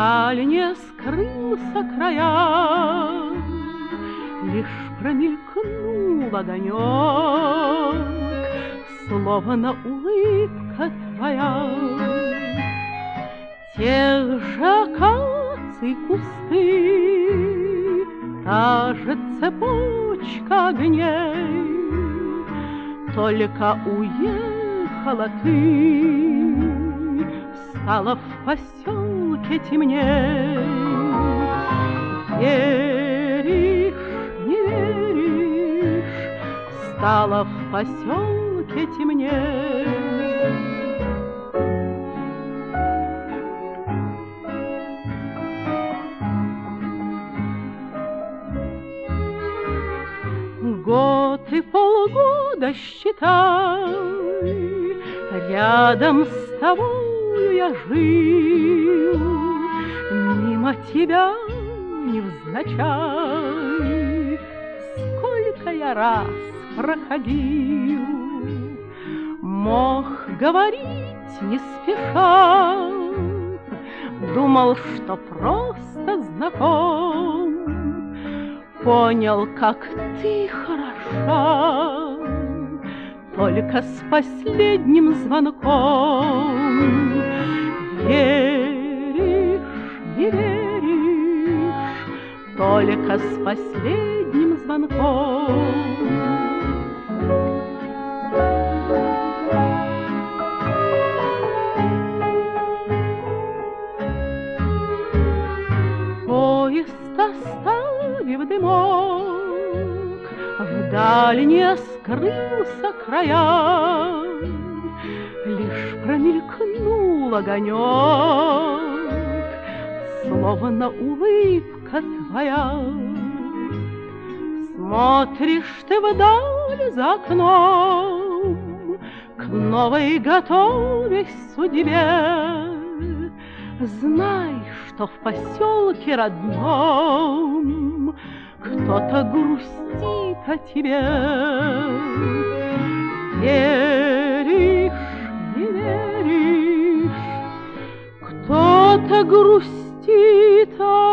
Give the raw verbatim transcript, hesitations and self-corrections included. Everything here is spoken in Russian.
Вдаль не скрылся края, лишь промелькнул огонек, словно улыбка твоя. Тех же акаций кусты, та же цепочка огней, только уехала ты, стало в поселке темней. Веришь, не веришь, стало в поселке темней. Год и полгода, считай, рядом с тобою я жил, мимо тебя невзначай сколько я раз проходил. Мог говорить не спеша, думал, что просто знаком. Понял, как ты хороша, только с последним звонком. Веришь, не веришь, только с последним звонком. Поезд оставив дымок, вдаль не скрылся края, лишь промелькнул огонек, словно улыбка твоя. Смотришь ты вдаль за окном, к новой готовясь судьбе. Знай, что в поселке родном кто-то грустит о тебе. Веришь, не веришь, кто-то грустит о